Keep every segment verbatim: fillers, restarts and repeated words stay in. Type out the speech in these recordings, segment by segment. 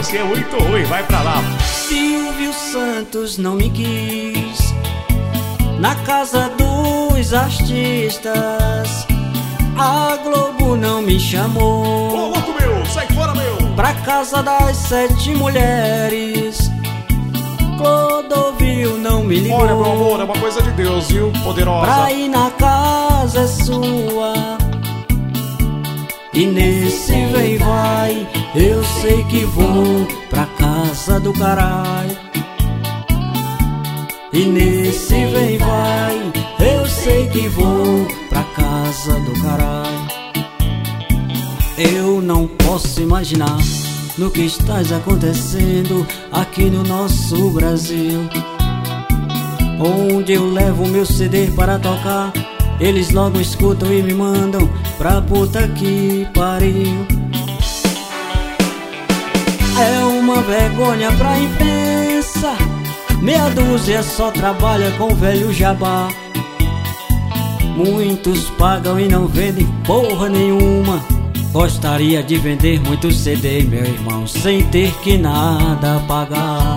você é muito ruim, vai pra lá. Silvio Santos não me quis na casa dos artistas. A Globo não me chamou. Ô louco meu, sai fora meu. Pra casa das sete mulheres. Clodovil não me ligou. Olha meu amor, é uma coisa de Deus, viu, poderosa. Pra ir na casa é sua. E nesse vem vai, eu sei que vou pra casa do caralho. E nesse vem vai, eu sei que vou pra casa do caralho. Eu não posso imaginar no que estás acontecendo aqui no nosso Brasil, onde eu levo meu C D para tocar, eles logo escutam e me mandam pra puta que pariu. É uma vergonha pra imprensa, meia dúzia só trabalha com velho jabá. Muitos pagam e não vendem porra nenhuma. Gostaria de vender muito C D, meu irmão, sem ter que nada pagar.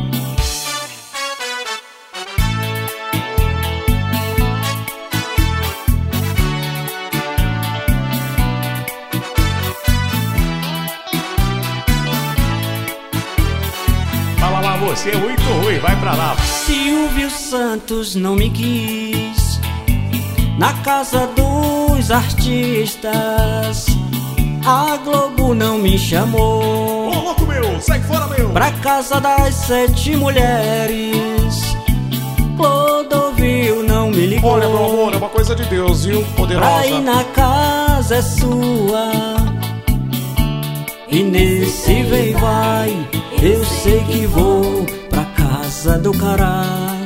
Fala lá, você é muito ruim, vai pra lá. Silvio Santos não me quis na casa dos artistas. A Globo não me chamou. Ô louco meu, sai fora meu. Pra casa das sete mulheres. Clodovil não me ligou. Olha meu amor, é uma coisa de Deus, viu, poderosa. Pra ir na casa é sua. E nesse vem vai, eu sei que vou pra casa do caralho.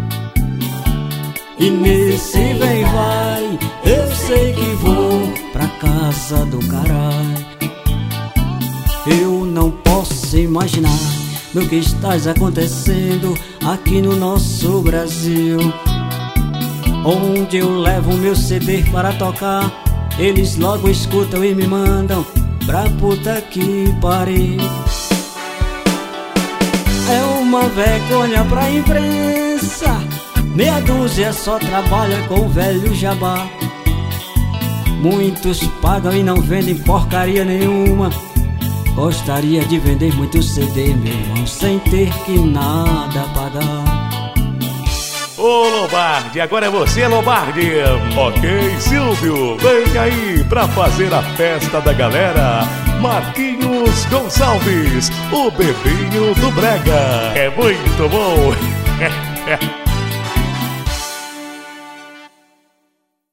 E nesse vem vai, eu sei que vou pra casa do caralho. Eu não posso imaginar no que estás acontecendo aqui no nosso Brasil, onde eu levo meu C D para tocar, eles logo escutam e me mandam pra puta que pariu. É uma vergonha pra imprensa, meia dúzia só trabalha com velho jabá. Muitos pagam e não vendem porcaria nenhuma. Gostaria de vender muito C D, meu irmão, sem ter que nada pagar. Ô Lombardi, agora é você, Lombardi. Ok, Silvio, vem aí pra fazer a festa da galera. Marquinhos Gonçalves, o bebinho do Brega. É muito bom.